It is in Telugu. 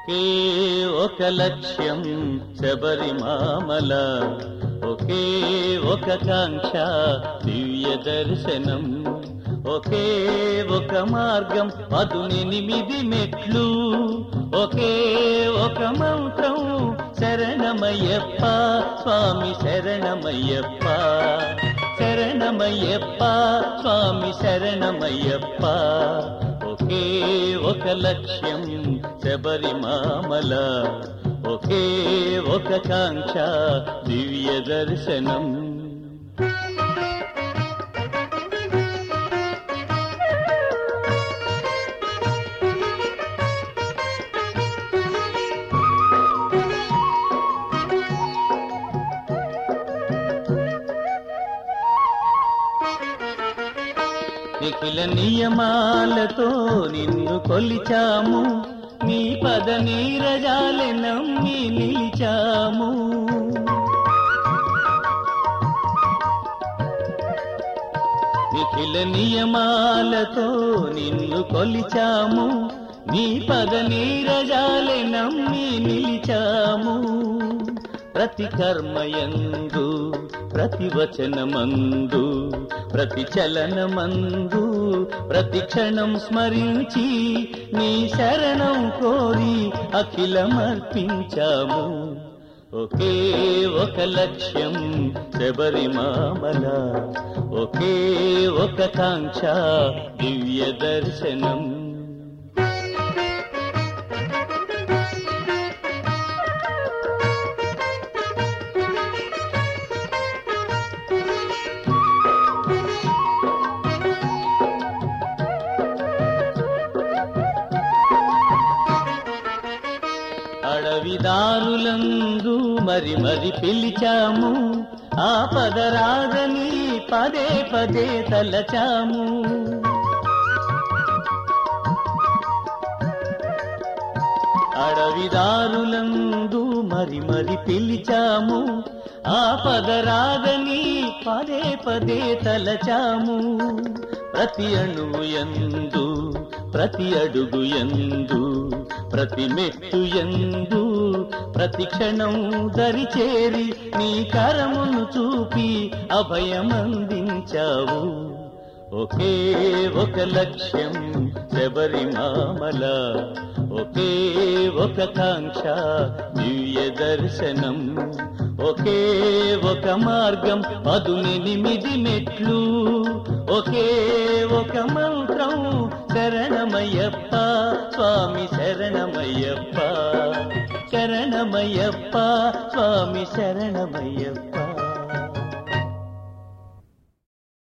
ఒకే ఒక లక్ష్యం శబరిమామల, ఒకే ఒక కాంక్ష దివ్య దర్శనం, ఒకే ఒక మార్గం పదునెనిమిది మెట్లు, ఒకే ఒక మంత్రం శరణమయ్యప్ప స్వామి శరణమయ్యప్ప, శరణమయ్యప్ప స్వామి శరణమయ్యప్ప. ఒకే ఒక లక్ష్యం శబరిమామల, ఒకే ఒక కాంక్ష దివ్య దర్శనం. నిఖిల నియమాలతో నిన్ను కొలిచాము, నీ పద నీరజాలె నమ్మి నిలిచాము. నిఖిల నియమాలతో నిన్ను కొలిచాము, నీ పద నీరజాలె నమ్మి నిలిచాము. ప్రతి కర్మయందు ప్రతి వచనమందు ప్రతి చలనమందు ప్రతి క్షణం స్మరించి నీ శరణం కోరి అఖిలమర్పించాము. ఒకే ఒక లక్ష్యం శబరిమామల, ఒకే ఒక కాంక్ష దివ్య దర్శనం. అడవిదారులందు మరి మరి పిలిచాము, ఆ పదరాగని పదే పదే తలచాము. అడవిదారులందు మరి మరి పిలిచాము, ఆ పదరాగని పదే పదే తలచాము. ప్రతి అణువు యందు ప్రతి అడుగు యందు ప్రతి మెట్టు యందు ప్రతి క్షణం దరిచేరి నీ కరమును చూపి అభయమందించావు. ఒకే ఒక లక్ష్యం శబరిమామల, ఒకే ఒక కాంక్ష దివ్య దర్శనం, ఒకే ఒక మార్గం పదునెనిమిది మెట్లు, ఒకే ఒక మంత్రం శరణమయ్యప్ప స్వామి శరణమయ్యప్ప, శరణమయ్యప్ప స్వామి శరణమయ్యప్ప.